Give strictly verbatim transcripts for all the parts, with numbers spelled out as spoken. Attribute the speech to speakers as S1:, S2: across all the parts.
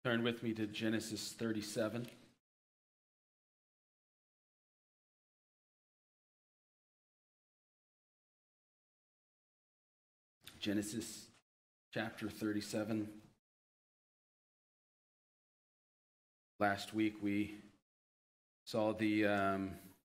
S1: Turn with me to Genesis thirty-seven. Genesis chapter thirty-seven. Last week we saw the um,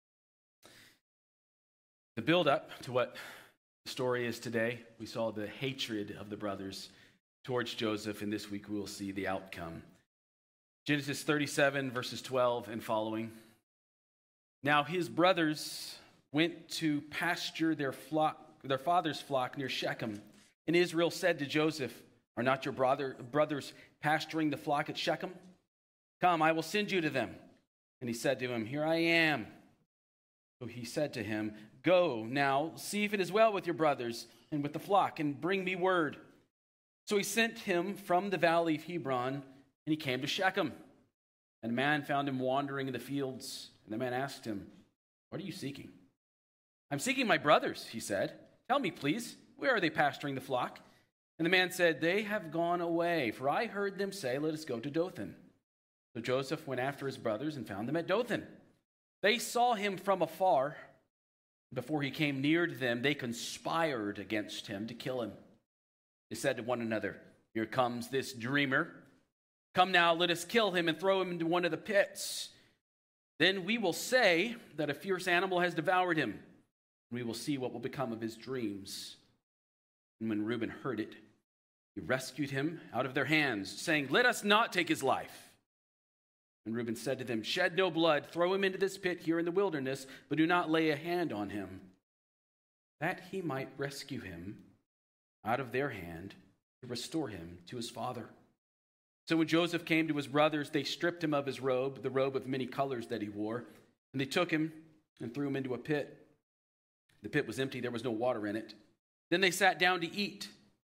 S1: the build-up to what the story is today. We saw the hatred of the brothers towards Joseph, and this week we will see the outcome. Genesis thirty-seven, verses twelve and following. Now his brothers went to pasture their flock, their father's flock near Shechem. And Israel said to Joseph, "Are not your brother, brothers pasturing the flock at Shechem? Come, I will send you to them." And he said to him, "Here I am." So he said to him, "Go now, see if it is well with your brothers and with the flock, and bring me word." So he sent him from the valley of Hebron, and he came to Shechem. And a man found him wandering in the fields. And the man asked him, "What are you seeking?" "I'm seeking my brothers," he said. "Tell me, please, where are they pasturing the flock?" And the man said, "They have gone away, for I heard them say, 'Let us go to Dothan.'" So Joseph went after his brothers and found them at Dothan. They saw him from afar. Before he came near to them, they conspired against him to kill him. They said to one another, "Here comes this dreamer. Come now, let us kill him and throw him into one of the pits. Then we will say that a fierce animal has devoured him, and we will see what will become of his dreams." And when Reuben heard it, he rescued him out of their hands, saying, "Let us not take his life." And Reuben said to them, "Shed no blood, throw him into this pit here in the wilderness, but do not lay a hand on him, that he might rescue him out of their hand to restore him to his father." So when Joseph came to his brothers, they stripped him of his robe, the robe of many colors that he wore, and they took him and threw him into a pit. The pit was empty, there was no water in it. Then they sat down to eat,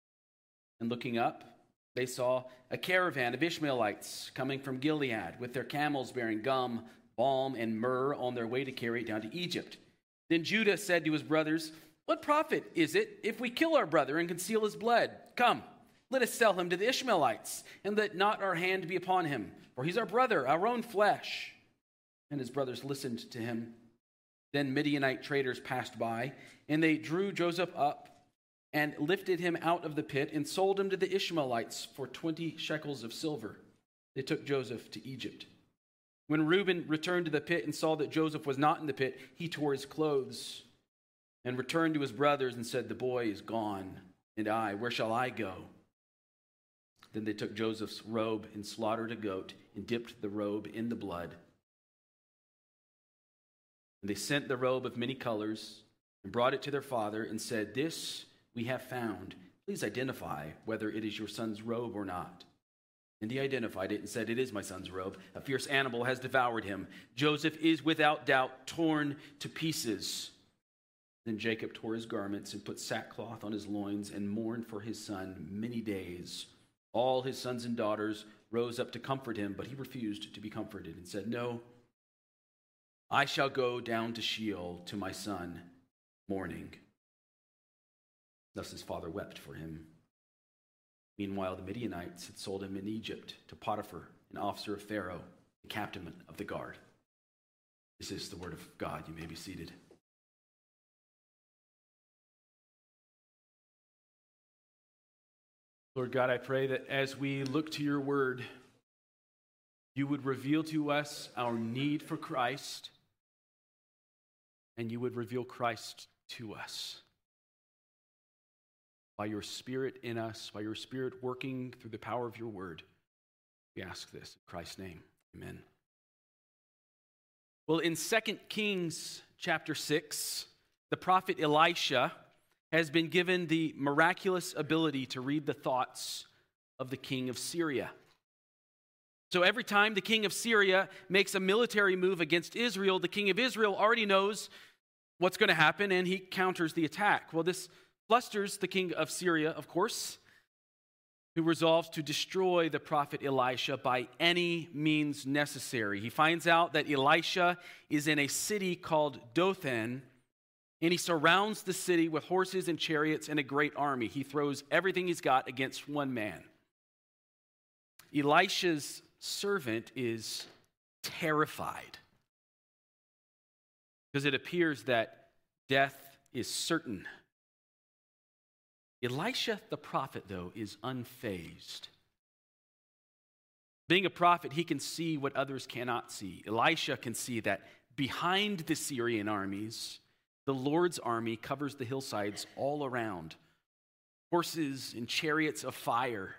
S1: and looking up, they saw a caravan of Ishmaelites coming from Gilead with their camels bearing gum, balm, and myrrh on their way to carry it down to Egypt. Then Judah said to his brothers, "What profit is it if we kill our brother and conceal his blood? Come, let us sell him to the Ishmaelites, and let not our hand be upon him, for he's our brother, our own flesh." And his brothers listened to him. Then Midianite traders passed by, and they drew Joseph up and lifted him out of the pit and sold him to the Ishmaelites for twenty shekels of silver. They took Joseph to Egypt. When Reuben returned to the pit and saw that Joseph was not in the pit, he tore his clothes and returned to his brothers and said, "The boy is gone, and I, where shall I go?" Then they took Joseph's robe and slaughtered a goat and dipped the robe in the blood. And they sent the robe of many colors and brought it to their father and said, "This we have found. Please identify whether it is your son's robe or not." And he identified it and said, "It is my son's robe. A fierce animal has devoured him. Joseph is without doubt torn to pieces." Then Jacob tore his garments and put sackcloth on his loins and mourned for his son many days. All his sons and daughters rose up to comfort him, but he refused to be comforted and said, "No, I shall go down to Sheol to my son, mourning." Thus his father wept for him. Meanwhile, the Midianites had sold him in Egypt to Potiphar, an officer of Pharaoh, the captain of the guard. This is the word of God. You may be seated. Lord God, I pray that as we look to your word, you would reveal to us our need for Christ, and you would reveal Christ to us. By your Spirit in us, by your Spirit working through the power of your word, we ask this in Christ's name. Amen. Well, in Second Kings chapter six, the prophet Elisha has been given the miraculous ability to read the thoughts of the king of Syria. So every time the king of Syria makes a military move against Israel, the king of Israel already knows what's going to happen, and he counters the attack. Well, this flusters the king of Syria, of course, who resolves to destroy the prophet Elisha by any means necessary. He finds out that Elisha is in a city called Dothan, and he surrounds the city with horses and chariots and a great army. He throws everything he's got against one man. Elisha's servant is terrified because it appears that death is certain. Elisha the prophet, though, is unfazed. Being a prophet, he can see what others cannot see. Elisha can see that behind the Syrian armies, the Lord's army covers the hillsides all around. Horses and chariots of fire.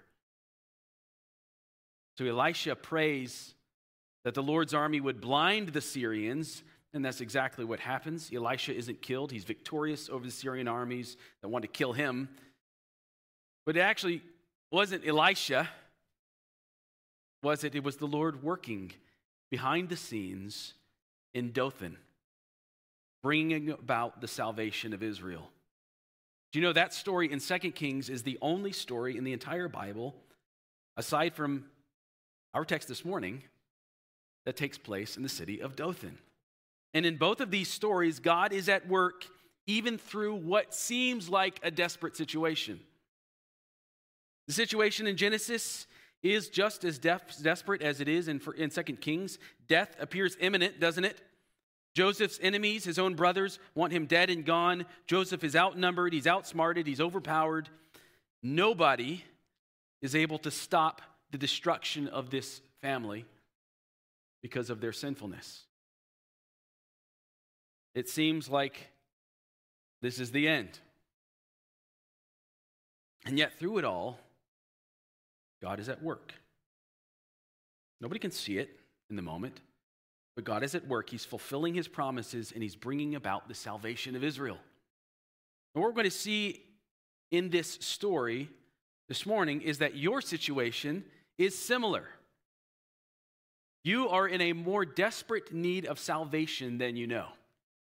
S1: So Elisha prays that the Lord's army would blind the Syrians, and that's exactly what happens. Elisha isn't killed. He's victorious over the Syrian armies that want to kill him. But it actually wasn't Elisha, was it? It was the Lord working behind the scenes in Dothan, bringing about the salvation of Israel. Do you know that story in Second Kings is the only story in the entire Bible, aside from our text this morning, that takes place in the city of Dothan. And in both of these stories, God is at work even through what seems like a desperate situation. The situation in Genesis is just as def- desperate as it is in, in Second Kings. Death appears imminent, doesn't it? Joseph's enemies, his own brothers, want him dead and gone. Joseph is outnumbered, he's outsmarted, he's overpowered. Nobody is able to stop the destruction of this family because of their sinfulness. It seems like this is the end. And yet through it all, God is at work. Nobody can see it in the moment, but God is at work. He's fulfilling his promises, and he's bringing about the salvation of Israel. And what we're going to see in this story this morning is that your situation is similar. You are in a more desperate need of salvation than you know.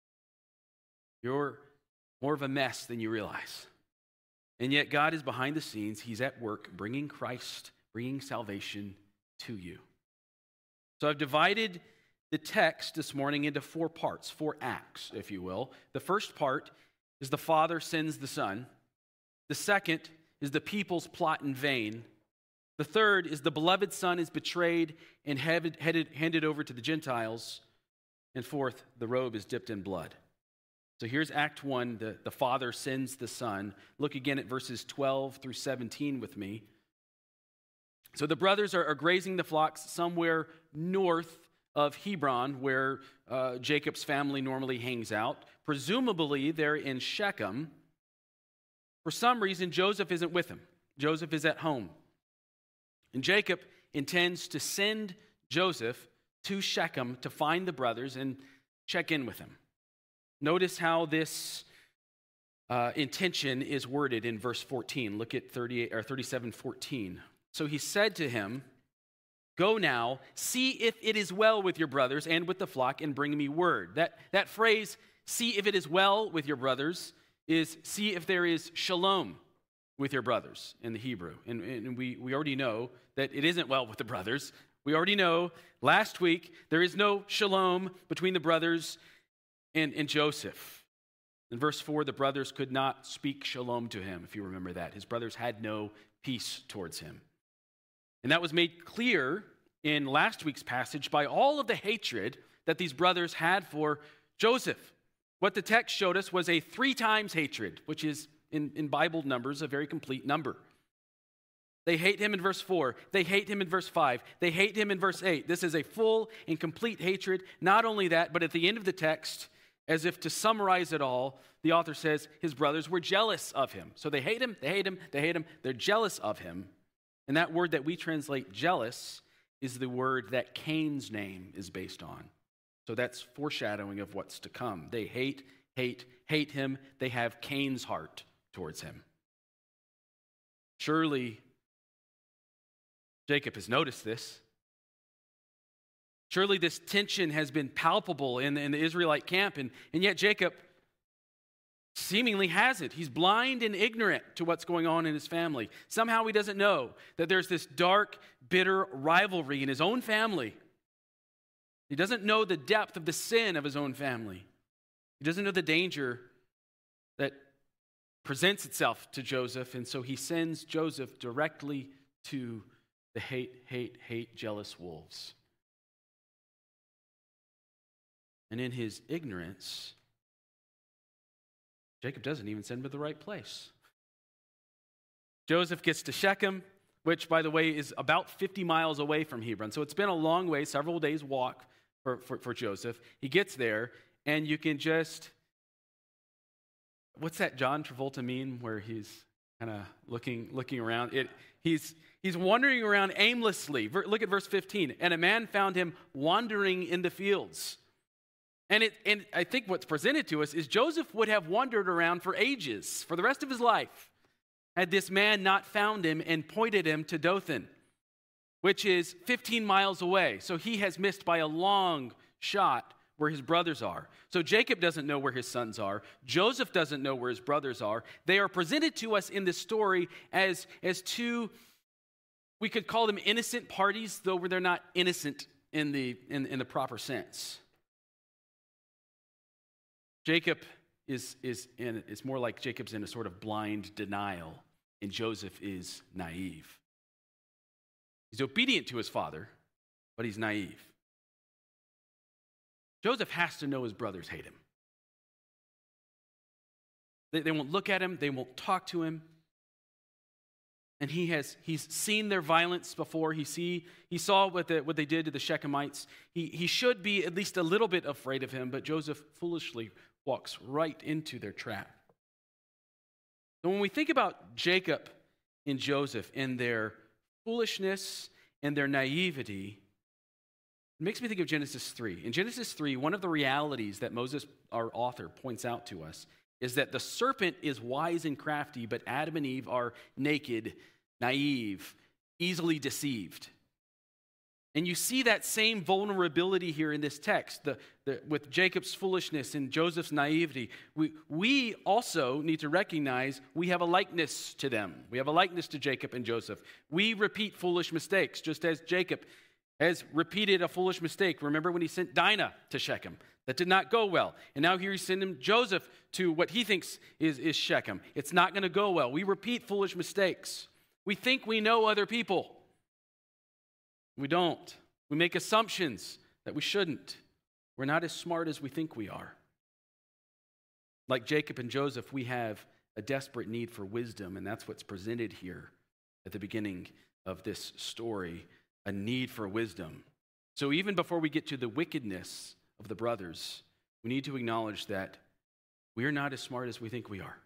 S1: You're more of a mess than you realize. And yet God is behind the scenes. He's at work bringing Christ, bringing salvation to you. So I've divided the text this morning into four parts, four acts, if you will. The first part is the Father sends the Son. The second is the people's plot in vain. The third is the beloved Son is betrayed and headed, headed, handed over to the Gentiles. And fourth, the robe is dipped in blood. So here's Act one, the, the Father sends the Son. Look again at verses twelve through seventeen with me. So the brothers are, are grazing the flocks somewhere north of Hebron, where uh, Jacob's family normally hangs out. Presumably, they're in Shechem. For some reason, Joseph isn't with them. Joseph is at home. And Jacob intends to send Joseph to Shechem to find the brothers and check in with them. Notice how this uh, intention is worded in verse fourteen. Look at thirty-eight or thirty-seven fourteen. So he said to him, "Go now, see if it is well with your brothers and with the flock, and bring me word." That, that phrase, "see if it is well with your brothers," is see if there is shalom with your brothers in the Hebrew. And, and we, we already know that it isn't well with the brothers. We already know last week there is no shalom between the brothers and, and Joseph. In verse four, the brothers could not speak shalom to him, if you remember that. His brothers had no peace towards him. And that was made clear in last week's passage by all of the hatred that these brothers had for Joseph. What the text showed us was a three times hatred, which is in, in Bible numbers a very complete number. They hate him in verse four. They hate him in verse five. They hate him in verse eight. This is a full and complete hatred. Not only that, but at the end of the text, as if to summarize it all, the author says his brothers were jealous of him. So they hate him, they hate him, they hate him. They're jealous of him. And that word that we translate jealous is the word that Cain's name is based on. So that's foreshadowing of what's to come. They hate, hate, hate him. They have Cain's heart towards him. Surely Jacob has noticed this. Surely this tension has been palpable in the, in the Israelite camp, and, and yet Jacob seemingly hasn't. He's blind and ignorant to what's going on in his family. Somehow he doesn't know that there's this dark, bitter rivalry in his own family. He doesn't know the depth of the sin of his own family. He doesn't know the danger that presents itself to Joseph, and so he sends Joseph directly to the hate, hate, hate, jealous wolves. And in his ignorance, Jacob doesn't even send him to the right place. Joseph gets to Shechem, which, by the way, is about fifty miles away from Hebron. So it's been a long way, several days' walk for, for, for Joseph. He gets there, and you can just, what's that John Travolta meme where he's kind of looking looking around? It, he's, he's wandering around aimlessly. Look at verse fifteen. And a man found him wandering in the fields. And, it, and I think what's presented to us is Joseph would have wandered around for ages, for the rest of his life, had this man not found him and pointed him to Dothan, which is fifteen miles away. So he has missed by a long shot where his brothers are. So Jacob doesn't know where his sons are. Joseph doesn't know where his brothers are. They are presented to us in this story as, as two, we could call them innocent parties, though they're not innocent in the, in, in the proper sense. Jacob is, is in, it's more like Jacob's in a sort of blind denial, and Joseph is naive. He's obedient to his father, but he's naive. Joseph has to know his brothers hate him. They, they won't look at him, they won't talk to him. And he has he's seen their violence before. He see he saw what the, what they did to the Shechemites. He he should be at least a little bit afraid of him, but Joseph foolishly walks right into their trap. So when we think about Jacob and Joseph and their foolishness and their naivety, it makes me think of Genesis three. In Genesis three, one of the realities that Moses, our author, points out to us is that the serpent is wise and crafty, but Adam and Eve are naked, naive, easily deceived. And you see that same vulnerability here in this text, the, the, with Jacob's foolishness and Joseph's naivety. We, we also need to recognize we have a likeness to them. We have a likeness to Jacob and Joseph. We repeat foolish mistakes, just as Jacob has repeated a foolish mistake. Remember when he sent Dinah to Shechem? That did not go well. And now here he's sending Joseph to what he thinks is, is Shechem. It's not going to go well. We repeat foolish mistakes. We think we know other people. We don't. We make assumptions that we shouldn't. We're not as smart as we think we are. Like Jacob and Joseph, we have a desperate need for wisdom, and that's what's presented here at the beginning of this story, a need for wisdom. So even before we get to the wickedness of the brothers, we need to acknowledge that we're not as smart as we think we are.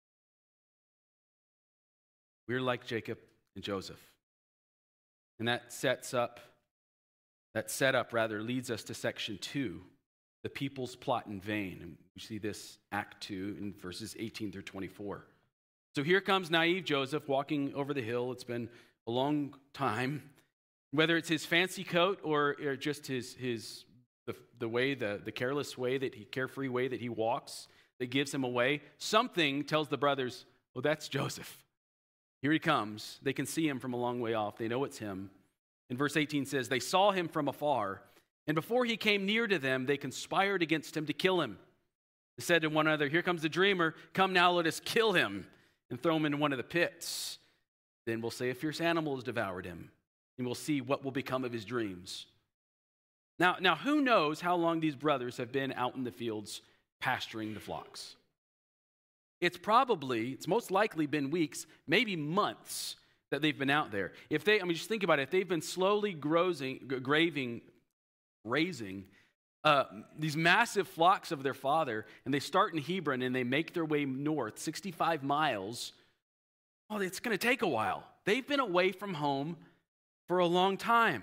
S1: We're like Jacob and Joseph. And that sets up, that setup rather leads us to section two, the people's plot in vain. And we see this Act two in verses eighteen through twenty-four. So here comes naive Joseph walking over the hill. It's been a long time. Whether it's his fancy coat or, or just his, his the, the way, the, the careless way, that he, carefree way that he walks, that gives him away, something tells the brothers, oh, that's Joseph. Here he comes. They can see him from a long way off. They know it's him. And verse eighteen says, they saw him from afar, and before he came near to them, they conspired against him to kill him. They said to one another, here comes the dreamer. Come now, let us kill him and throw him into one of the pits. Then we'll say a fierce animal has devoured him, and we'll see what will become of his dreams. Now, now, who knows how long these brothers have been out in the fields pasturing the flocks? It's probably, it's most likely been weeks, maybe months that they've been out there. If they, I mean, just think about it. If they've been slowly growing, graving, raising uh, these massive flocks of their father, and they start in Hebron and they make their way north, sixty-five miles, well, it's going to take a while. They've been away from home for a long time.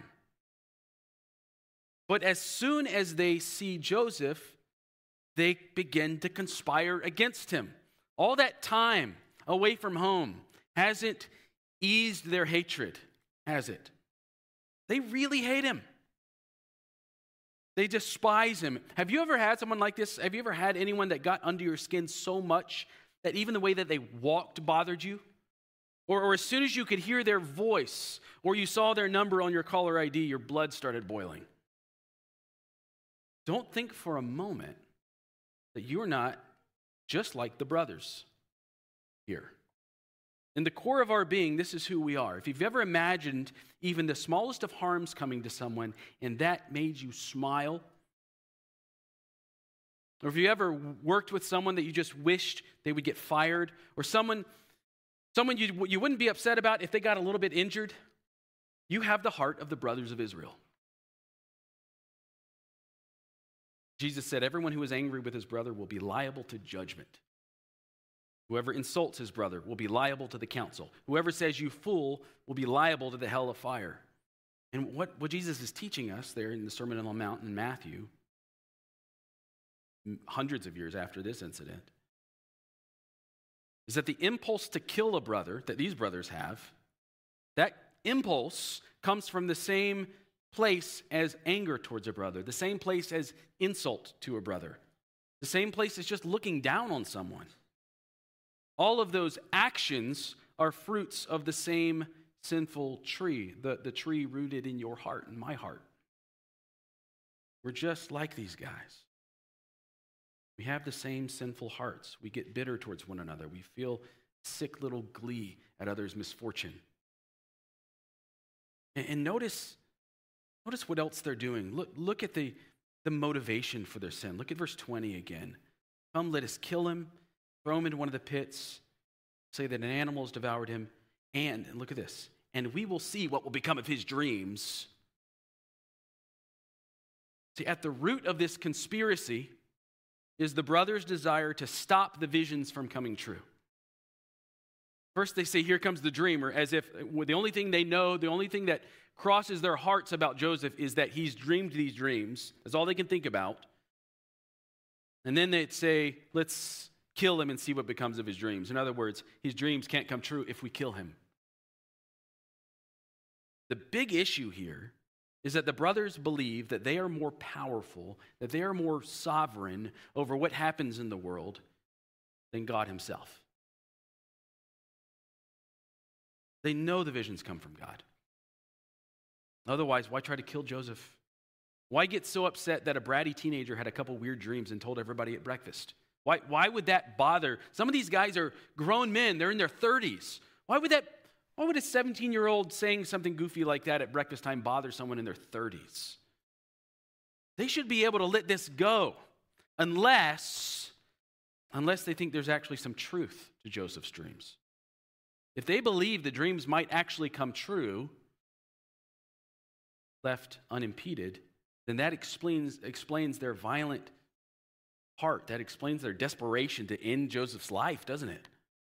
S1: But as soon as they see Joseph, they begin to conspire against him. All that time away from home hasn't eased their hatred, has it? They really hate him. They despise him. Have you ever had someone like this? Have you ever had anyone that got under your skin so much that even the way that they walked bothered you? Or, or as soon as you could hear their voice or you saw their number on your caller I D, your blood started boiling. Don't think for a moment that you're not just like the brothers here. In the core of our being, this is who we are. If you've ever imagined even the smallest of harms coming to someone and that made you smile, or if you ever worked with someone that you just wished they would get fired, or someone, someone you, you wouldn't be upset about if they got a little bit injured, you have the heart of the brothers of Israel. Jesus said, everyone who is angry with his brother will be liable to judgment. Whoever insults his brother will be liable to the council. Whoever says you fool will be liable to the hell of fire. And what, what Jesus is teaching us there in the Sermon on the Mount in Matthew, hundreds of years after this incident, is that the impulse to kill a brother that these brothers have, that impulse comes from the same place as anger towards a brother, the same place as insult to a brother, the same place as just looking down on someone. All of those actions are fruits of the same sinful tree, the, the tree rooted in your heart and my heart. We're just like these guys. We have the same sinful hearts. We get bitter towards one another. We feel sick little glee at others' misfortune. And, and notice, notice what else they're doing. Look, look at the, the motivation for their sin. Look at verse twenty again. Come, let us kill him. Throw him into one of the pits, say that an animal has devoured him, and, and look at this, and we will see what will become of his dreams. See, at the root of this conspiracy is the brothers' desire to stop the visions from coming true. First they say, here comes the dreamer, as if the only thing they know, the only thing that crosses their hearts about Joseph is that he's dreamed these dreams. That's all they can think about. And then they'd say, let's kill him and see what becomes of his dreams. In other words, his dreams can't come true if we kill him. The big issue here is that the brothers believe that they are more powerful, that they are more sovereign over what happens in the world than God himself. They know the visions come from God. Otherwise, why try to kill Joseph? Why get so upset that a bratty teenager had a couple weird dreams and told everybody at breakfast? Why, why would that bother? Some of these guys are grown men. They're in their thirties. Why would that, why would a seventeen-year-old saying something goofy like that at breakfast time bother someone in their thirties? They should be able to let this go unless, unless they think there's actually some truth to Joseph's dreams. If they believe the dreams might actually come true, left unimpeded, then that explains, explains their violent heart. That explains their desperation to end Joseph's life, doesn't it?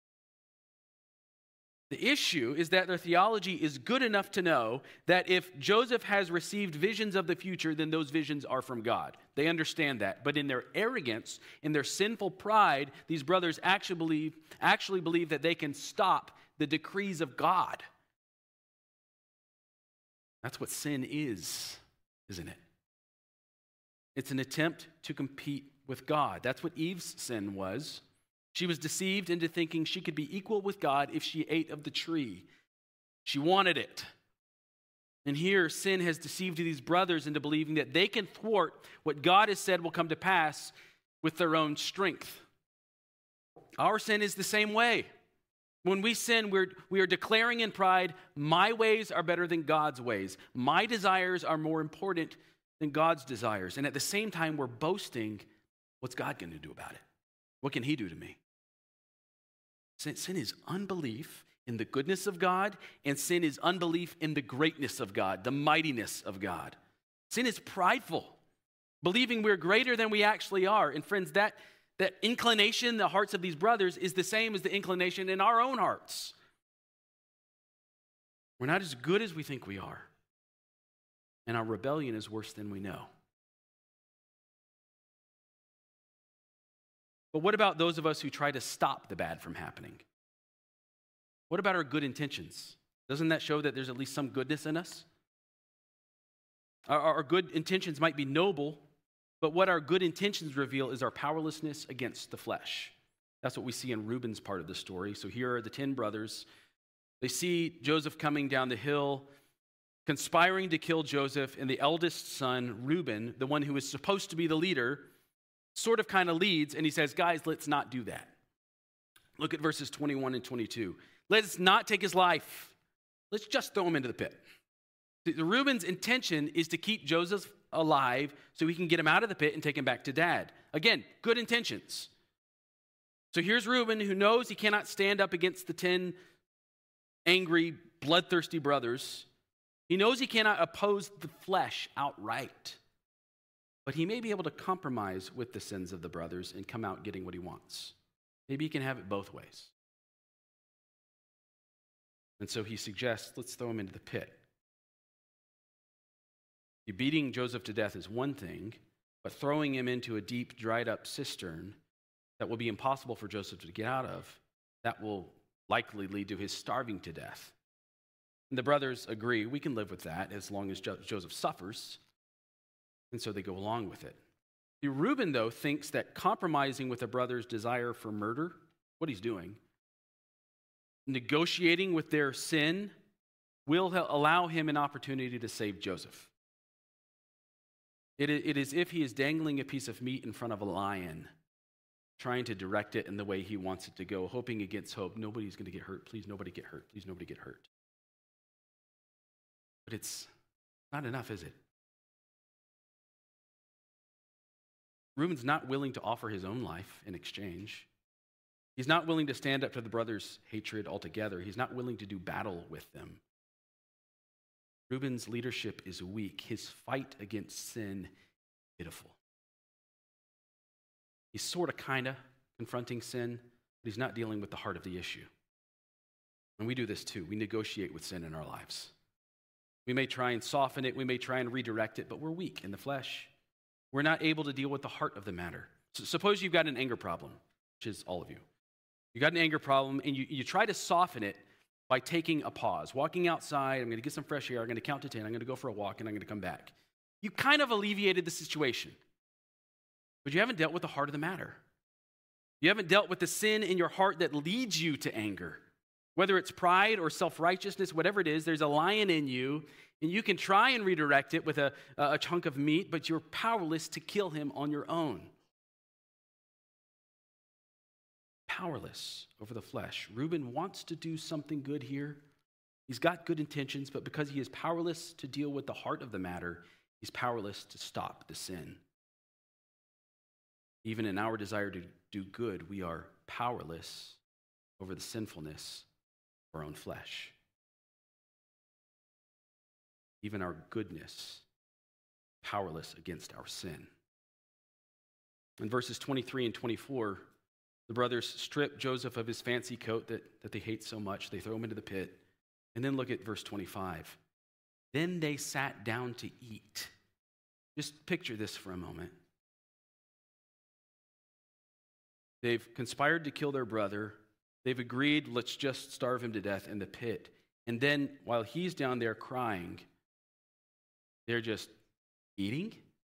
S1: The issue is that their theology is good enough to know that if Joseph has received visions of the future, then those visions are from God. They understand that. But in their arrogance, in their sinful pride, these brothers actually believe, actually believe that they can stop the decrees of God. That's what sin is, isn't it? It's an attempt to compete with God. That's what Eve's sin was. She was deceived into thinking she could be equal with God if she ate of the tree. She wanted it. And here, sin has deceived these brothers into believing that they can thwart what God has said will come to pass with their own strength. Our sin is the same way. When we sin, we're, we are declaring in pride, my ways are better than God's ways. My desires are more important than God's desires. And at the same time, we're boasting, what's God going to do about it? What can he do to me? Sin, sin is unbelief in the goodness of God, and sin is unbelief in the greatness of God, the mightiness of God. Sin is prideful, believing we're greater than we actually are. And friends, that, that inclination in the hearts of these brothers is the same as the inclination in our own hearts. We're not as good as we think we are, and our rebellion is worse than we know. But what about those of us who try to stop the bad from happening? What about our good intentions? Doesn't that show that there's at least some goodness in us? Our, our good intentions might be noble, but what our good intentions reveal is our powerlessness against the flesh. That's what we see in Reuben's part of the story. So here are the ten brothers. They see Joseph coming down the hill, conspiring to kill Joseph, and the eldest son, Reuben, the one who is supposed to be the leader, sort of kind of leads, and he says, guys, let's not do that. Look at verses twenty-one and twenty-two. Let's not take his life. Let's just throw him into the pit. The, the Reuben's intention is to keep Joseph alive so he can get him out of the pit and take him back to dad. Again, good intentions. So here's Reuben, who knows he cannot stand up against the ten angry, bloodthirsty brothers. He knows he cannot oppose the flesh outright. But he may be able to compromise with the sins of the brothers and come out getting what he wants. Maybe he can have it both ways. And so he suggests, let's throw him into the pit. Beating Joseph to death is one thing, but throwing him into a deep, dried-up cistern that will be impossible for Joseph to get out of, that will likely lead to his starving to death. And the brothers agree, we can live with that as long as jo- Joseph suffers. And so they go along with it. The Reuben, though, thinks that compromising with a brother's desire for murder, what he's doing, negotiating with their sin, will allow him an opportunity to save Joseph. It is as if he is dangling a piece of meat in front of a lion, trying to direct it in the way he wants it to go, hoping against hope. Nobody's going to get hurt. Please, nobody get hurt. Please, nobody get hurt. But it's not enough, is it? Reuben's not willing to offer his own life in exchange. He's not willing to stand up to the brothers' hatred altogether. He's not willing to do battle with them. Reuben's leadership is weak. His fight against sin is pitiful. He's sort of, kind of confronting sin, but he's not dealing with the heart of the issue. And we do this too. We negotiate with sin in our lives. We may try and soften it. We may try and redirect it, but we're weak in the flesh. We're not able to deal with the heart of the matter. So suppose you've got an anger problem, which is all of you. You've got an anger problem, and you, you try to soften it by taking a pause, walking outside. I'm going to get some fresh air. I'm going to count to ten. I'm going to go for a walk, and I'm going to come back. You kind of alleviated the situation, but you haven't dealt with the heart of the matter. You haven't dealt with the sin in your heart that leads you to anger. Whether it's pride or self-righteousness, whatever it is, there's a lion in you, and you can try and redirect it with a, a chunk of meat, but you're powerless to kill him on your own. Powerless over the flesh. Reuben wants to do something good here. He's got good intentions, but because he is powerless to deal with the heart of the matter, he's powerless to stop the sin. Even in our desire to do good, we are powerless over the sinfulness of our own flesh. Even our goodness, powerless against our sin. In verses twenty-three and twenty-four, the brothers strip Joseph of his fancy coat that, that they hate so much. They throw him into the pit. And then look at verse twenty-five. Then they sat down to eat. Just picture this for a moment. They've conspired to kill their brother. They've agreed, let's just starve him to death in the pit. And then while he's down there crying, they're just eating?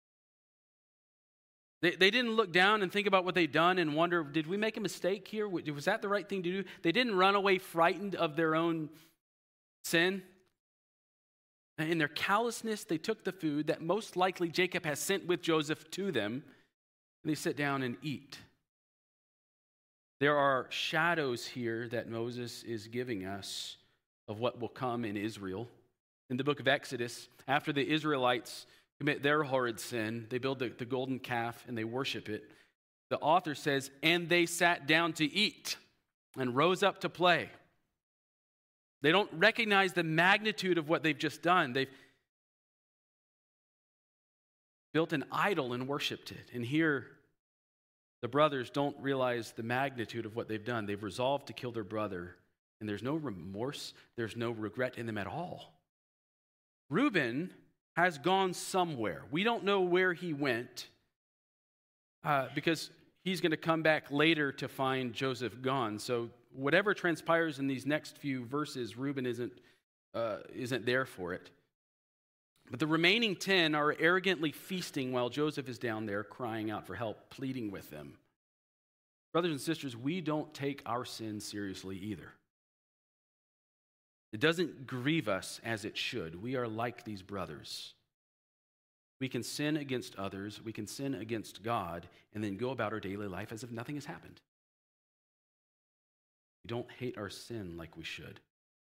S1: They, they didn't look down and think about what they'd done and wonder, did we make a mistake here? Was that the right thing to do? They didn't run away frightened of their own sin. In their callousness, they took the food that most likely Jacob has sent with Joseph to them, and they sit down and eat. There are shadows here that Moses is giving us of what will come in Israel. In the book of Exodus, after the Israelites commit their horrid sin, they build the, the golden calf and they worship it. The author says, and they sat down to eat and rose up to play. They don't recognize the magnitude of what they've just done. They've built an idol and worshiped it. And here, the brothers don't realize the magnitude of what they've done. They've resolved to kill their brother, and there's no remorse, there's no regret in them at all. Reuben has gone somewhere. We don't know where he went uh, because he's going to come back later to find Joseph gone. So whatever transpires in these next few verses, Reuben isn't, uh, isn't there for it. But the remaining ten are arrogantly feasting while Joseph is down there crying out for help, pleading with them. Brothers and sisters, we don't take our sin seriously either. It doesn't grieve us as it should. We are like these brothers. We can sin against others, we can sin against God, and then go about our daily life as if nothing has happened. We don't hate our sin like we should.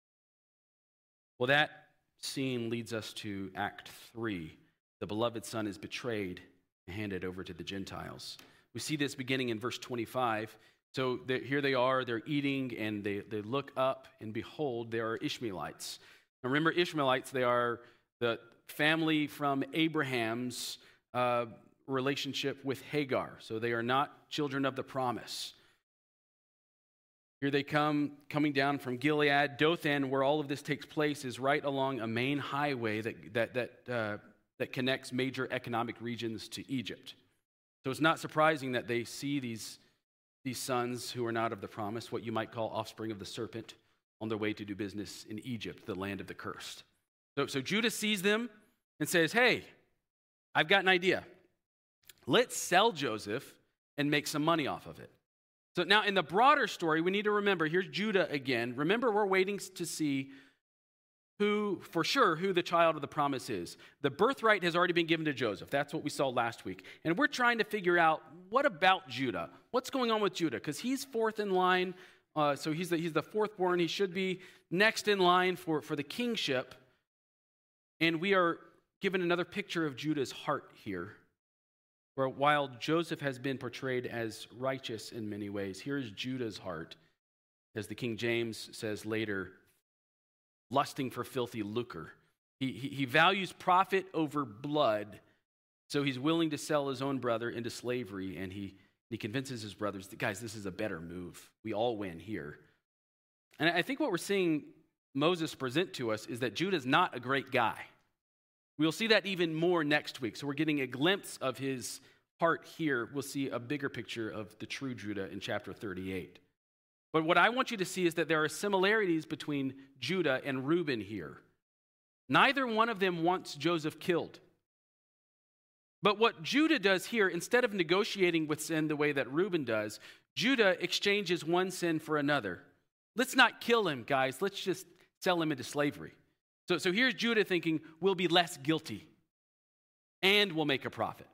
S1: Well, that scene leads us to Act three. The beloved son is betrayed and handed over to the Gentiles. We see this beginning in verse twenty-five. So here they are, they're eating, and they, they look up, and behold, there are Ishmaelites. Now remember, Ishmaelites, they are the family from Abraham's uh, relationship with Hagar. So they are not children of the promise. Here they come, coming down from Gilead. Dothan, where all of this takes place, is right along a main highway that, that, that, uh, that connects major economic regions to Egypt. So it's not surprising that they see these, these sons who are not of the promise, what you might call offspring of the serpent, on their way to do business in Egypt, the land of the cursed. So, so Judah sees them and says, hey, I've got an idea. Let's sell Joseph and make some money off of it. So now in the broader story, we need to remember, here's Judah again. Remember, we're waiting to see who, for sure, who the child of the promise is. The birthright has already been given to Joseph. That's what we saw last week. And we're trying to figure out, what about Judah? What's going on with Judah? Because he's fourth in line. Uh, so he's the, he's the fourth born. He should be next in line for, for the kingship. And we are given another picture of Judah's heart here, where while Joseph has been portrayed as righteous in many ways, here's Judah's heart, as the King James says later, lusting for filthy lucre. He, he, he values profit over blood, so he's willing to sell his own brother into slavery, and he, he convinces his brothers that, guys, this is a better move. We all win here. And I think what we're seeing Moses present to us is that Judah's not a great guy. We'll see that even more next week. So we're getting a glimpse of his heart here. We'll see a bigger picture of the true Judah in chapter thirty-eight. But what I want you to see is that there are similarities between Judah and Reuben here. Neither one of them wants Joseph killed. But what Judah does here, instead of negotiating with sin the way that Reuben does, Judah exchanges one sin for another. Let's not kill him, guys. Let's just sell him into slavery. So, so here's Judah thinking, we'll be less guilty and we'll make a profit.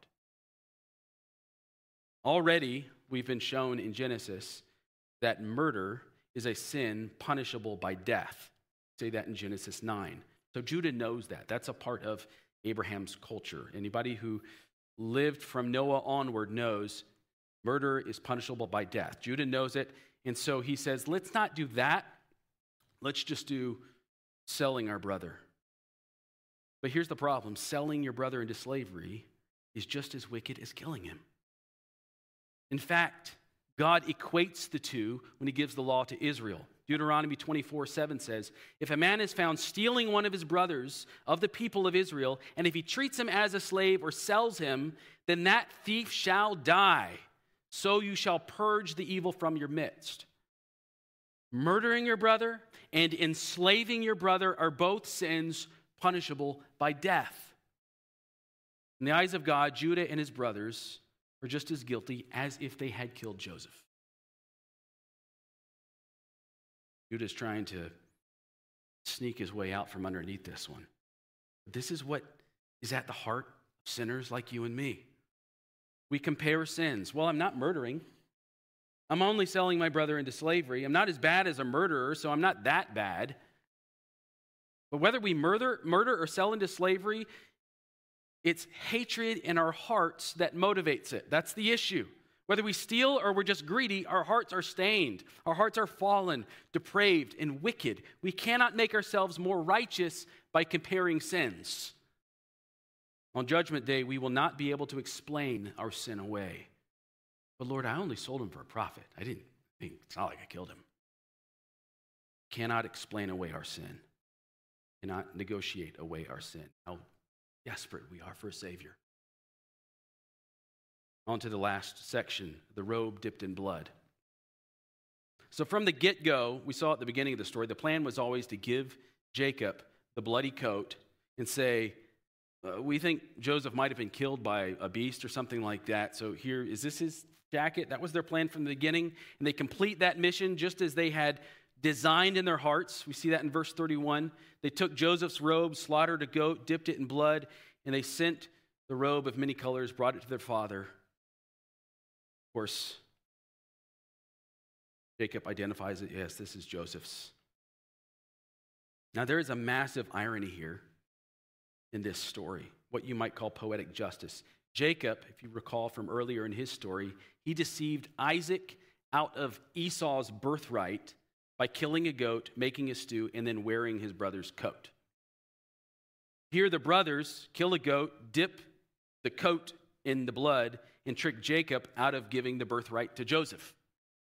S1: Already, we've been shown in Genesis that murder is a sin punishable by death. Say that in Genesis nine. So Judah knows that. That's a part of Abraham's culture. Anybody who lived from Noah onward knows murder is punishable by death. Judah knows it, and so he says, let's not do that. Let's just do selling our brother. But here's the problem. Selling your brother into slavery is just as wicked as killing him. In fact, God equates the two when he gives the law to Israel. Deuteronomy twenty-four seven says, if a man is found stealing one of his brothers of the people of Israel, and if he treats him as a slave or sells him, then that thief shall die. So you shall purge the evil from your midst. Murdering your brother and enslaving your brother are both sins punishable by death. In the eyes of God, Judah and his brothers are just as guilty as if they had killed Joseph. Judah's trying to sneak his way out from underneath this one. This is what is at the heart of sinners like you and me. We compare sins. Well, I'm not murdering. I'm only selling my brother into slavery. I'm not as bad as a murderer, so I'm not that bad. But whether we murder, murder or sell into slavery, it's hatred in our hearts that motivates it. That's the issue. Whether we steal or we're just greedy, our hearts are stained. Our hearts are fallen, depraved, and wicked. We cannot make ourselves more righteous by comparing sins. On Judgment Day, we will not be able to explain our sin away. But Lord, I only sold him for a profit. I didn't think, it's not like I killed him. Cannot explain away our sin. Cannot negotiate away our sin. How desperate we are for a Savior. On to the last section, the robe dipped in blood. So from the get-go, we saw at the beginning of the story, the plan was always to give Jacob the bloody coat and say, uh, we think Joseph might have been killed by a beast or something like that. So here, is this his jacket? That was their plan from the beginning. And they complete that mission just as they had designed in their hearts. We see that in verse thirty-one. They took Joseph's robe, slaughtered a goat, dipped it in blood, and they sent the robe of many colors, brought it to their father. Of course, Jacob identifies it. Yes, this is Joseph's. Now, there is a massive irony here in this story, what you might call poetic justice. Jacob, if you recall from earlier in his story, he deceived Isaac out of Esau's birthright by killing a goat, making a stew, and then wearing his brother's coat. Here, the brothers kill a goat, dip the coat in the blood, and trick Jacob out of giving the birthright to Joseph.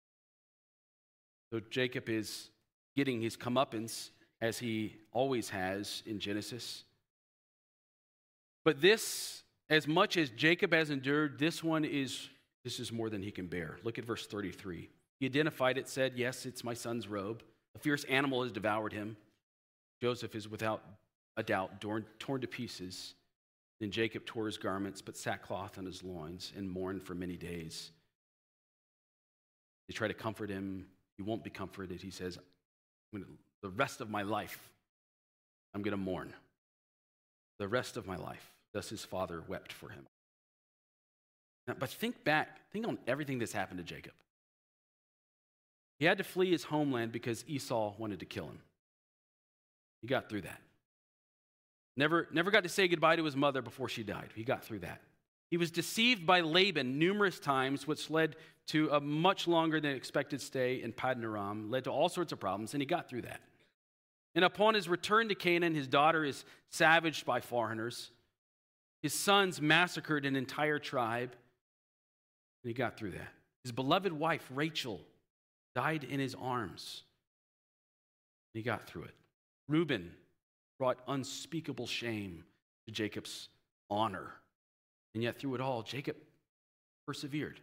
S1: So Jacob is getting his comeuppance, as he always has in Genesis. But this, as much as Jacob has endured, this one is, this is more than he can bear. Look at verse thirty-three. He identified it, said, yes, it's my son's robe. A fierce animal has devoured him. Joseph is without a doubt torn, torn to pieces. Then Jacob tore his garments, put sackcloth on his loins, and mourned for many days. They try to comfort him. He won't be comforted. He says, the rest of my life, I'm going to mourn. The rest of my life. Thus his father wept for him. Now, but think back, think on everything that's happened to Jacob. He had to flee his homeland because Esau wanted to kill him. He got through that. Never, never got to say goodbye to his mother before she died. He got through that. He was deceived by Laban numerous times, which led to a much longer than expected stay in Paddan Aram, led to all sorts of problems, and he got through that. And upon his return to Canaan, his daughter is savaged by foreigners. His sons massacred an entire tribe, and he got through that. His beloved wife, Rachel, died in his arms, and he got through it. Reuben brought unspeakable shame to Jacob's honor. And yet through it all, Jacob persevered.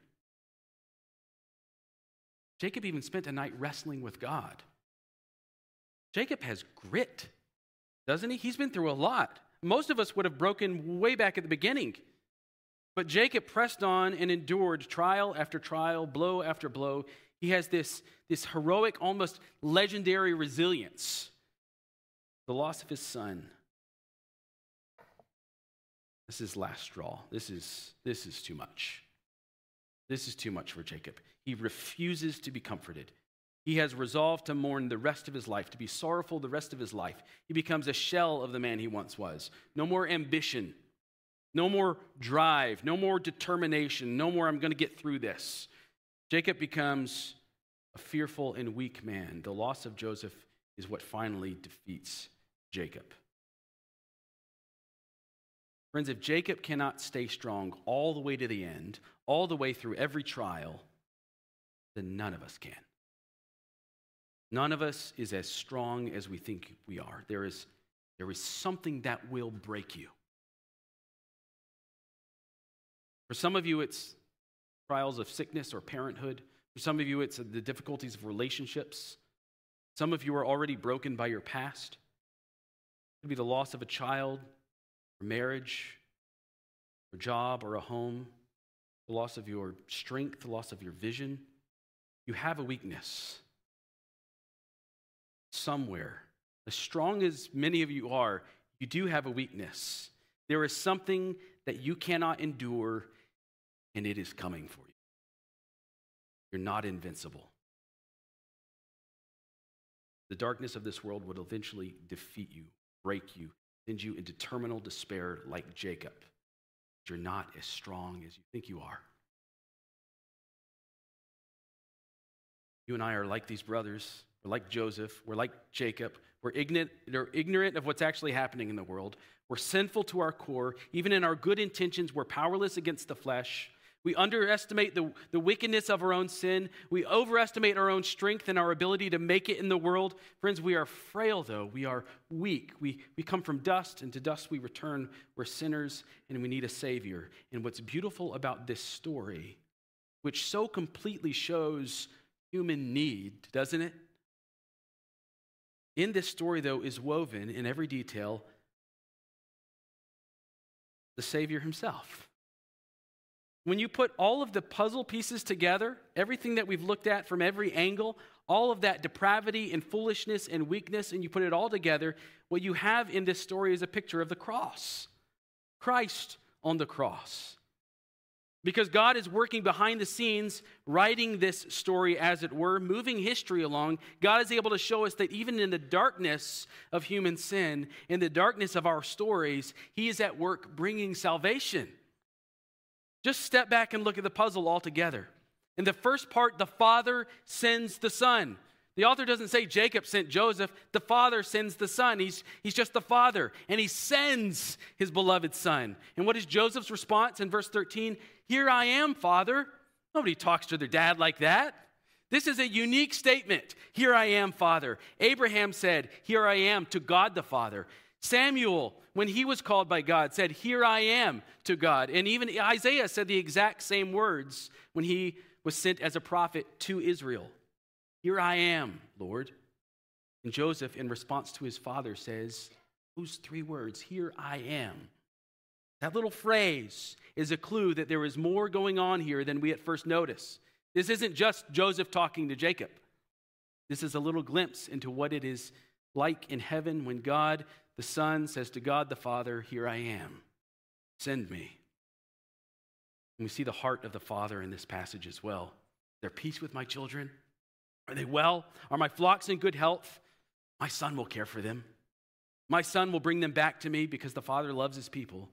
S1: Jacob even spent a night wrestling with God. Jacob has grit, doesn't he? He's been through a lot. Most of us would have broken way back at the beginning. But Jacob pressed on and endured trial after trial, blow after blow. He has this, this heroic, almost legendary resilience. The loss of his son. This is last straw. This is, this is too much. This is too much for Jacob. He refuses to be comforted. He has resolved to mourn the rest of his life, to be sorrowful the rest of his life. He becomes a shell of the man he once was. No more ambition. No more drive. No more determination. No more, I'm going to get through this. Jacob becomes a fearful and weak man. The loss of Joseph is what finally defeats Jacob. Friends, if Jacob cannot stay strong all the way to the end, all the way through every trial, then none of us can. None of us is as strong as we think we are. There is, there is something that will break you. For some of you, it's trials of sickness or parenthood. For some of you, it's the difficulties of relationships. Some of you are already broken by your past. It could be the loss of a child, or marriage, or job, or a home, the loss of your strength, the loss of your vision. You have a weakness somewhere. As strong as many of you are, you do have a weakness. There is something that you cannot endure, and it is coming for you. You're not invincible. The darkness of this world would eventually defeat you, break you, send you into terminal despair like Jacob. But you're not as strong as you think you are. You and I are like these brothers. We're like Joseph. We're like Jacob. We're ignorant, we're ignorant of what's actually happening in the world. We're sinful to our core. Even in our good intentions, we're powerless against the flesh. We underestimate the, the wickedness of our own sin. We overestimate our own strength and our ability to make it in the world. Friends, we are frail, though. We are weak. We, we come from dust, and to dust we return. We're sinners, and we need a Savior. And what's beautiful about this story, which so completely shows human need, doesn't it? In this story, though, is woven in every detail the Savior himself. When you put all of the puzzle pieces together, everything that we've looked at from every angle, all of that depravity and foolishness and weakness, and you put it all together, what you have in this story is a picture of the cross. Christ on the cross. Because God is working behind the scenes, writing this story, as it were, moving history along. God is able to show us that even in the darkness of human sin, in the darkness of our stories, he is at work bringing salvation. Just step back and look at the puzzle altogether. In the first part, the Father sends the Son. The author doesn't say Jacob sent Joseph. The Father sends the Son. He's, he's just the Father. And he sends his beloved Son. And what is Joseph's response in verse thirteen? Here I am, Father. Nobody talks to their dad like that. This is a unique statement. Here I am, Father. Abraham said, here I am, to God the Father. Samuel, when he was called by God, said, here I am, to God. And even Isaiah said the exact same words when he was sent as a prophet to Israel. Here I am, Lord. And Joseph, in response to his father, says, those three words, here I am. That little phrase is a clue that there is more going on here than we at first notice. This isn't just Joseph talking to Jacob. This is a little glimpse into what it is like in heaven when God the Son says to God the Father, here I am, send me. And we see the heart of the Father in this passage as well. Is there peace with my children? Are they well? Are my flocks in good health? My Son will care for them. My Son will bring them back to me because the Father loves his people.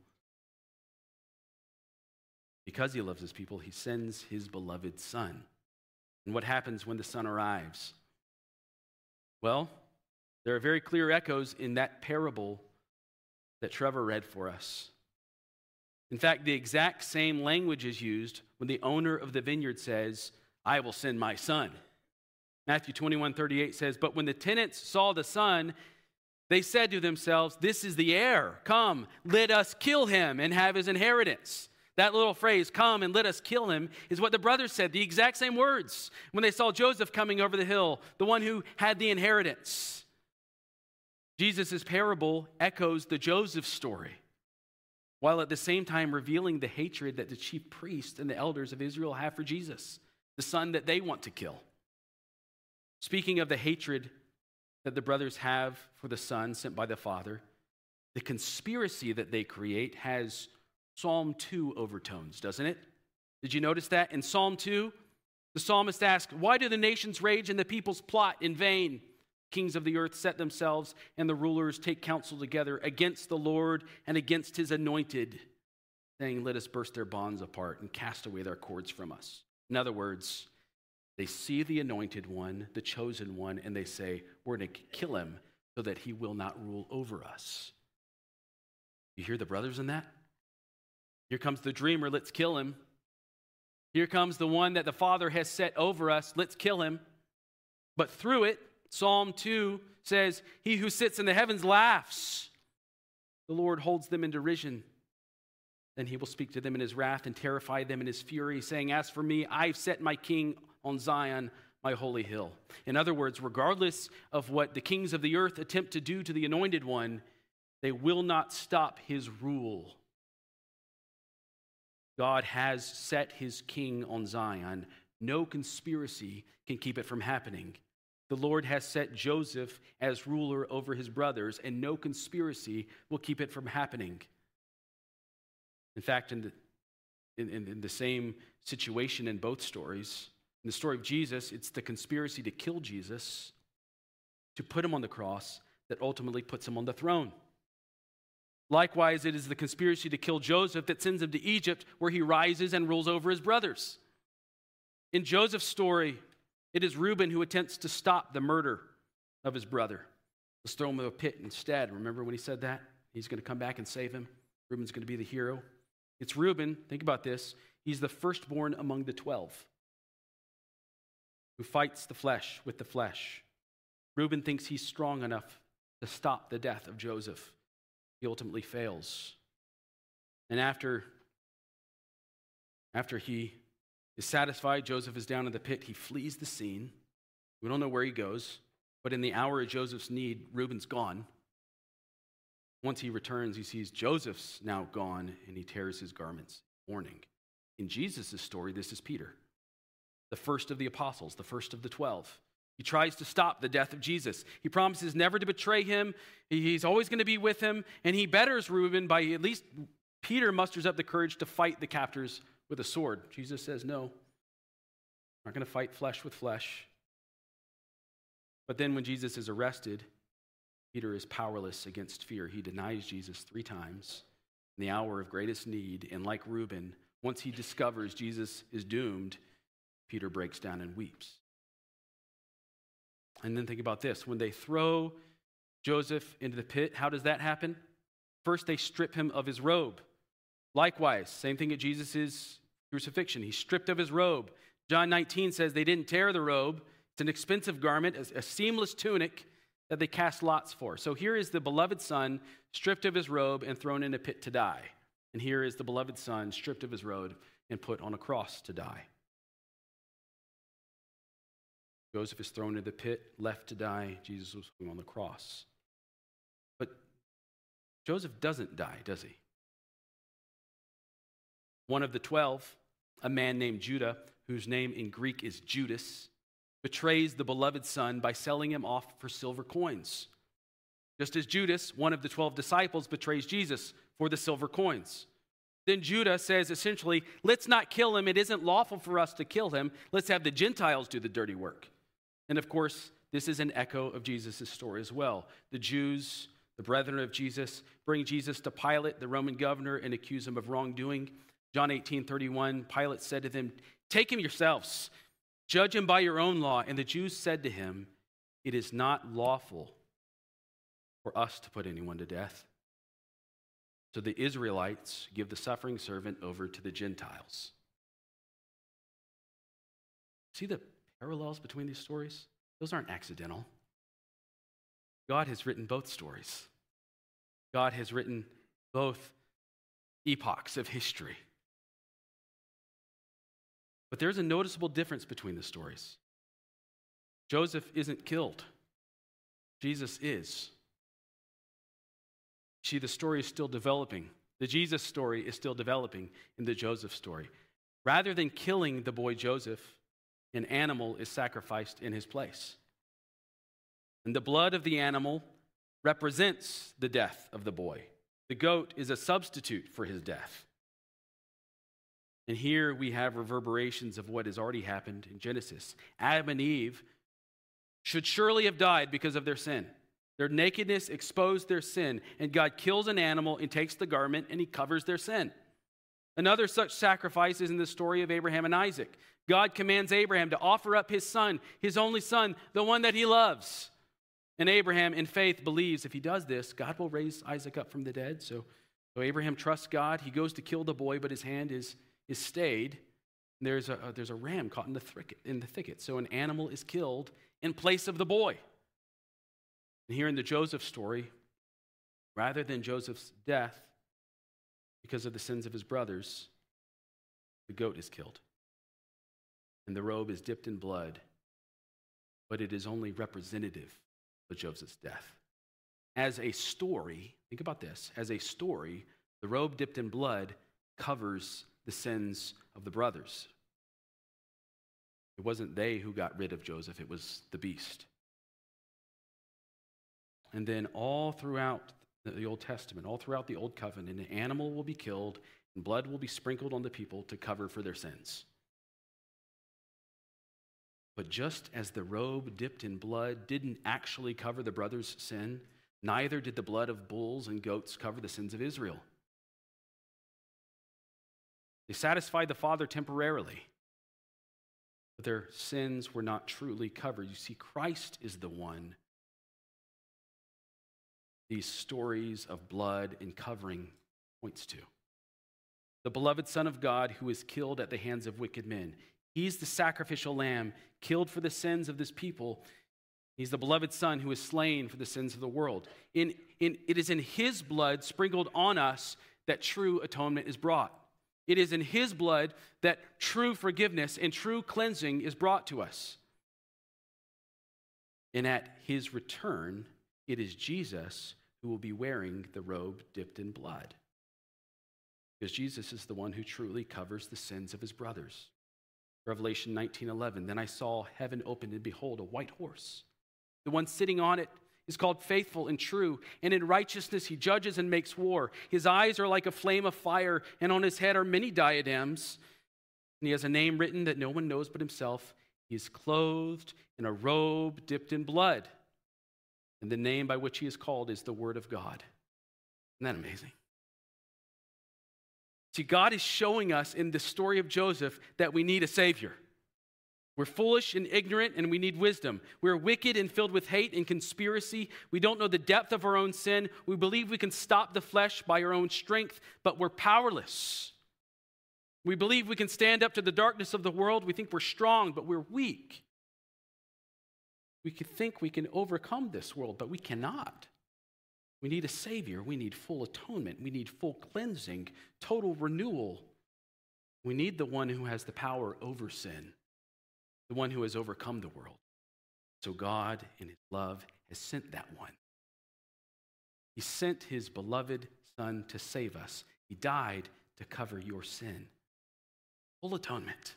S1: Because he loves his people, he sends his beloved Son. And what happens when the Son arrives? Well, there are very clear echoes in that parable that Trevor read for us. In fact, the exact same language is used when the owner of the vineyard says, I will send my son. Matthew twenty-one thirty-eight says, but when the tenants saw the son, they said to themselves, this is the heir. Come, let us kill him and have his inheritance. That little phrase, come and let us kill him, is what the brothers said, the exact same words when they saw Joseph coming over the hill, the one who had the inheritance. Jesus' parable echoes the Joseph story, while at the same time revealing the hatred that the chief priests and the elders of Israel have for Jesus, the son that they want to kill. Speaking of the hatred that the brothers have for the Son sent by the Father, the conspiracy that they create has Psalm two overtones, doesn't it? Did you notice that? In Psalm two, the psalmist asked, why do the nations rage and the peoples plot in vain? Kings of the earth set themselves and the rulers take counsel together against the Lord and against his anointed, saying, let us burst their bonds apart and cast away their cords from us. In other words, they see the anointed one, the chosen one, and they say, we're going to kill him so that he will not rule over us. You hear the brothers in that? Here comes the dreamer, let's kill him. Here comes the one that the Father has set over us, let's kill him. But through it, Psalm two says, he who sits in the heavens laughs. The Lord holds them in derision. Then he will speak to them in his wrath and terrify them in his fury, saying, as for me, I've set my king on Zion, my holy hill. In other words, regardless of what the kings of the earth attempt to do to the anointed one, they will not stop his rule. God has set his king on Zion. No conspiracy can keep it from happening. The Lord has set Joseph as ruler over his brothers, and no conspiracy will keep it from happening. In fact, in the, in, in, in the same situation in both stories, in the story of Jesus, it's the conspiracy to kill Jesus, to put him on the cross, that ultimately puts him on the throne. Likewise, it is the conspiracy to kill Joseph that sends him to Egypt, where he rises and rules over his brothers. In Joseph's story, it is Reuben who attempts to stop the murder of his brother. Let's throw him in a pit instead. Remember when he said that? He's going to come back and save him. Reuben's going to be the hero. It's Reuben, think about this, he's the firstborn among the twelve, who fights the flesh with the flesh. Reuben thinks he's strong enough to stop the death of Joseph. He ultimately fails. And after, after he is satisfied, Joseph is down in the pit, he flees the scene. We don't know where he goes, but in the hour of Joseph's need, Reuben's gone. Once he returns, he sees Joseph's now gone, and he tears his garments, mourning. In Jesus' story, this is Peter, the first of the apostles, the first of the twelve. He tries to stop the death of Jesus. He promises never to betray him. He's always going to be with him, and he betters Reuben by at least Peter musters up the courage to fight the captors with a sword. Jesus says, no, I'm not going to fight flesh with flesh. But then when Jesus is arrested, Peter is powerless against fear. He denies Jesus three times in the hour of greatest need. And like Reuben, once he discovers Jesus is doomed, Peter breaks down and weeps. And then think about this. When they throw Joseph into the pit, how does that happen? First, they strip him of his robe. Likewise, same thing at Jesus' crucifixion. He's stripped of his robe. John nineteen says they didn't tear the robe. It's an expensive garment, a seamless tunic that they cast lots for. So here is the beloved son stripped of his robe and thrown in a pit to die. And here is the beloved son stripped of his robe and put on a cross to die. Joseph is thrown into the pit, left to die. Jesus was hung on the cross. But Joseph doesn't die, does he? One of the twelve, a man named Judah, whose name in Greek is Judas, betrays the beloved son by selling him off for silver coins. Just as Judas, one of the twelve disciples, betrays Jesus for the silver coins. Then Judah says essentially, let's not kill him. It isn't lawful for us to kill him. Let's have the Gentiles do the dirty work. And of course, this is an echo of Jesus' story as well. The Jews, the brethren of Jesus, bring Jesus to Pilate, the Roman governor, and accuse him of wrongdoing. John eighteen thirty-one, Pilate said to them, take him yourselves, judge him by your own law. And the Jews said to him, it is not lawful for us to put anyone to death. So the Israelites give the suffering servant over to the Gentiles. See the parallels between these stories? Those aren't accidental. God has written both stories. God has written both epochs of history. But there's a noticeable difference between the stories. Joseph isn't killed. Jesus is. See, the story is still developing. The Jesus story is still developing in the Joseph story. Rather than killing the boy Joseph, an animal is sacrificed in his place. And the blood of the animal represents the death of the boy. The goat is a substitute for his death. And here we have reverberations of what has already happened in Genesis. Adam and Eve should surely have died because of their sin. Their nakedness exposed their sin, and God kills an animal and takes the garment and he covers their sin. Another such sacrifice is in the story of Abraham and Isaac. God commands Abraham to offer up his son, his only son, the one that he loves. And Abraham, in faith, believes if he does this, God will raise Isaac up from the dead. So, so Abraham trusts God. He goes to kill the boy, but his hand is, is stayed. And there's a, there's a ram caught in the, thicket, in the thicket. So an animal is killed in place of the boy. And here in the Joseph story, rather than Joseph's death because of the sins of his brothers, the goat is killed. And the robe is dipped in blood, but it is only representative of Joseph's death. As a story, think about this, as a story, the robe dipped in blood covers the sins of the brothers. It wasn't they who got rid of Joseph, it was the beast. And then all throughout the Old Testament, all throughout the Old Covenant, an animal will be killed and blood will be sprinkled on the people to cover for their sins. But just as the robe dipped in blood didn't actually cover the brothers' sin, neither did the blood of bulls and goats cover the sins of Israel. They satisfied the Father temporarily, but their sins were not truly covered. You see, Christ is the one these stories of blood and covering points to. The beloved Son of God who is killed at the hands of wicked men. He's the sacrificial lamb killed for the sins of this people. He's the beloved Son who is slain for the sins of the world. In, in, it is in his blood sprinkled on us that true atonement is brought. It is in his blood that true forgiveness and true cleansing is brought to us. And at his return, it is Jesus who will be wearing the robe dipped in blood. Because Jesus is the one who truly covers the sins of his brothers. Revelation nineteen eleven, then I saw heaven opened, and behold, a white horse. The one sitting on it is called Faithful and True, and in righteousness he judges and makes war. His eyes are like a flame of fire, and on his head are many diadems. And he has a name written that no one knows but himself. He is clothed in a robe dipped in blood. And the name by which he is called is the Word of God. Isn't that amazing? See, God is showing us in the story of Joseph that we need a Savior. We're foolish and ignorant, and we need wisdom. We're wicked and filled with hate and conspiracy. We don't know the depth of our own sin. We believe we can stop the flesh by our own strength, but we're powerless. We believe we can stand up to the darkness of the world. We think we're strong, but we're weak. We could think we can overcome this world, but we cannot. We need a Savior. We need full atonement. We need full cleansing, total renewal. We need the one who has the power over sin, the one who has overcome the world. So God, in his love, has sent that one. He sent his beloved Son to save us. He died to cover your sin. Full atonement.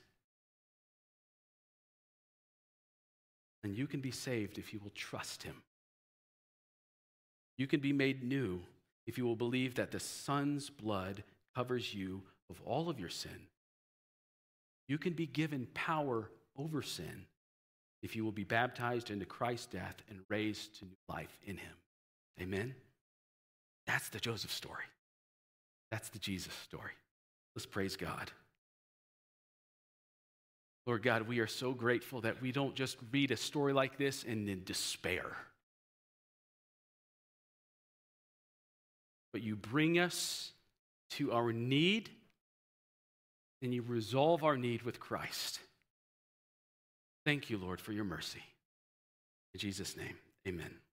S1: And you can be saved if you will trust him. You can be made new if you will believe that the Son's blood covers you of all of your sin. You can be given power over sin if you will be baptized into Christ's death and raised to new life in him. Amen? That's the Joseph story. That's the Jesus story. Let's praise God. Lord God, we are so grateful that we don't just read a story like this and then despair. But you bring us to our need and you resolve our need with Christ. Thank you, Lord, for your mercy. In Jesus' name, amen.